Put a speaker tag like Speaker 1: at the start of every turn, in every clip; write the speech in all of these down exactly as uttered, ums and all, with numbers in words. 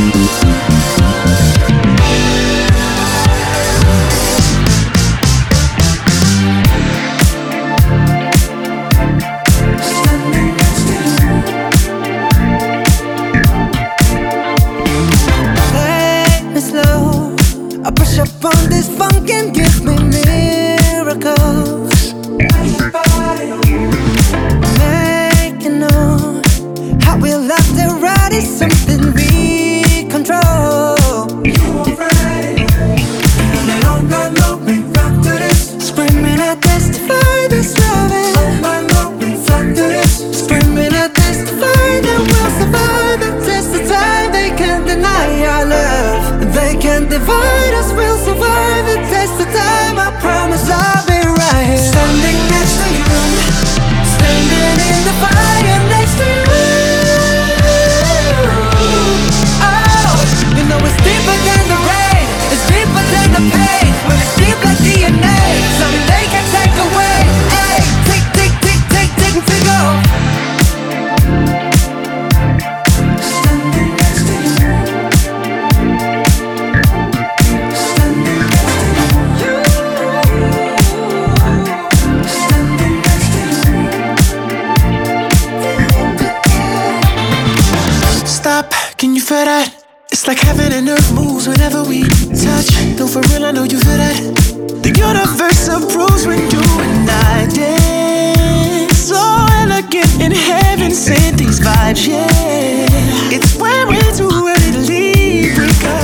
Speaker 1: Can you feel that? It's like heaven and earth moves whenever we touch. No, for real, I know you feel that. The universe approves when you and I dance. So elegant in heaven, sent these vibes, yeah. It's when we're too ready to leave, we go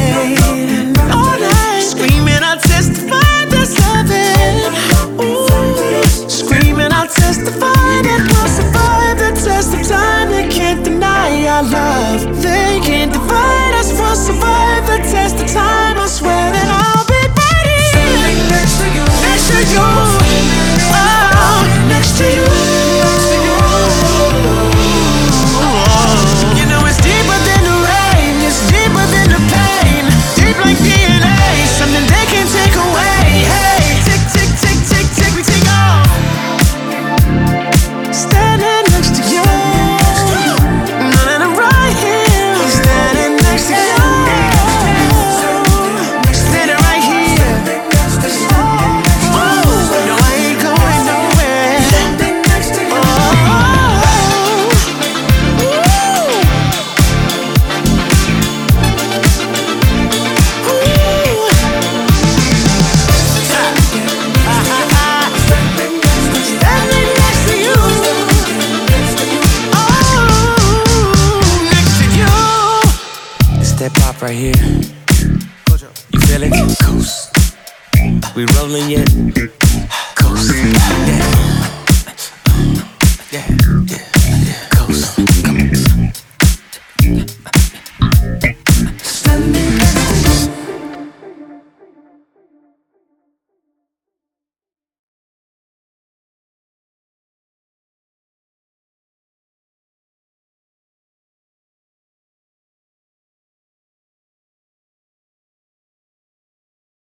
Speaker 1: all night, screaming, I'll testify that's heaven. Ooh, screaming, I'll testify that we'll survive the test of time. They can't deny our love. They can't divide us. We'll survive the test of time. I swear that I'll be right here, standing next to you, next to you, oh, next to you. You know it's deeper than the rain, it's deeper than the pain, deep like D N A, something they can't take away. Hey, tick, tick, tick, tick, tick, we take off. Standing next to you. That pop right here, you feel it? Coast. We rolling yet? Coast.